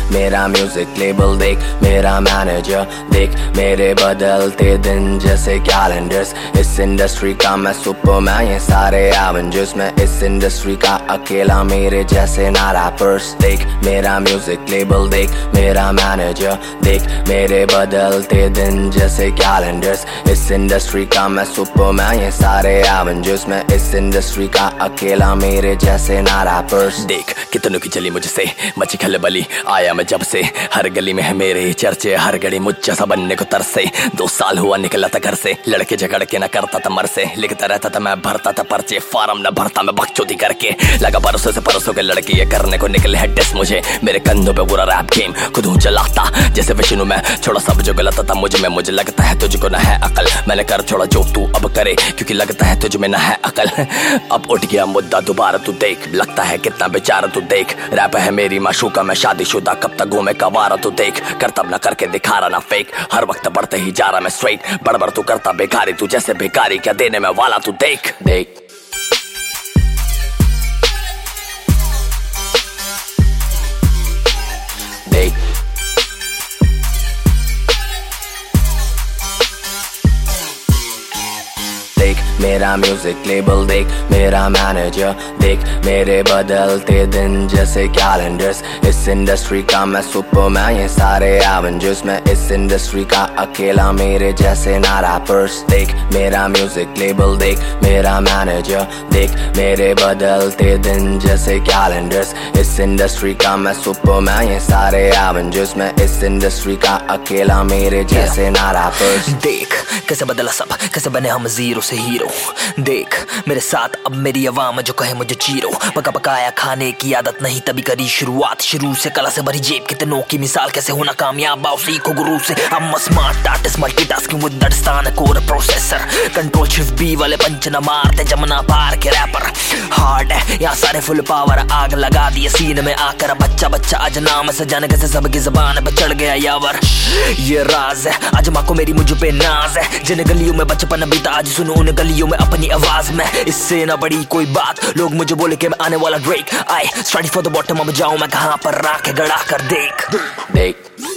मेरा music label देख, मेरा मैनेजर देख, मेरे बदलते दिन जैसे कैलेंडर्स। इस इंडस्ट्री का मैं सुपरमैन, ये सारे एवेंजर्स। मैं इस इंडस्ट्री का अकेला, मेरे जैसे ना रैपर्स। देख मेरा म्यूजिक लेबल देख, मेरा मैनेजर देख, मेरे बदलते दिन जैसे कैलेंडर्स। इस इंडस्ट्री का मैं सुपरमैन, ये सारे एवेंजर्स। मैं इस इंडस्ट्री का अकेला, मेरे जैसे ना रैपर्स। देख कितनों की चली मुझसे मची खलबली, आया मैं जब से हर गली में है मेरे चर्चे। हर घड़ी मुझ जैसा बनने को तरसे, 2 साल हुआ निकला था घर से। लड़के झगड़ के न करता था मर से, लिखता रहता था मैं भरता था पर्चे। फार्म न भरता मैं बकचोदी करके, लगा परसों से परसों के लड़की ये करने को निकले है टेस्ट मुझे। मेरे कंधों पे पूरा रैप गेम खुद हूँ चलाता जैसे विष्णु मैं। छोड़ा सब जो गलत था मुझ में, मुझे लगता है तुझको न है अकल। मैंने कर छोड़ा जो तू अब करे, क्योंकि लगता है तुझ में न है अकल। अब उठ गया मुद्दा दोबारा तू देख, लगता है कितना बेचारा तू देख। रैप है मेरी माशूका, मैं शादीशुदा, कब तक घूमे कवारा तू देख। करतब न करके दिखा रहा ना फेक, हर वक्त बढ़ते ही जा रहा मैं स्ट्रेट। बड़बड़ तू करता बेकारी, तू जैसे भिखारी, क्या देने में वाला तू देख। देख देख देख मेरा म्यूजिक लेबल देख, मेरा मैनेजर देख, मेरे बदलते दिन जैसे कैलेंडर्स। इस इंडस्ट्री का मैं सुपरमैन, ये सारे एवेंजर्स। मैं इस इंडस्ट्री का अकेला, मेरे जैसे ना रैपर्स। देख मेरा म्यूजिक लेबल देख, मेरा मैनेजर देख, मेरे बदलते दिन जैसे कैलेंडर्स। इस इंडस्ट्री का मैं सुपरमैन, ये सारे एवेंजर्स। मैं इस इंडस्ट्री का अकेला, मेरे जैसे ना रैपर्स। देख कैसे बदला सब, कैसे बने हम जीरो से हीरो। देख मेरे साथ अब मेरी आवाम जो कहे मुझे चीरो। पका पकाया खाने की आदत नहीं तभी करी शुरुआत, शुरू से कला से भरी जेब कितनों की मिसाल। कैसे होना कामयाब आओ सीखो गुरु से। I'm a smart artist multitasking with that stan core processor। Control shift B वाले पंच न मारते जमुना पार के रैपर। हार्ड है यहाँ सारे फुल पावर, आग लगा दिए सीन में आकर। बच्चा बच्चा आज नाम से जाने कैसे सबकी जबान पे चढ़ गया यावर। ये राज है आज माँ को मेरी मुझ पे नाज है। जिन गलियों में बचपन बीता आज सुनो उन गलियों में अपनी आवाज में। इससे ना बड़ी कोई बात, लोग मुझे बोले कि मैं आने वाला ड्रेक। I study for the bottom, अब जाऊं मैं कहां पर राख गड़ा कर। देख देख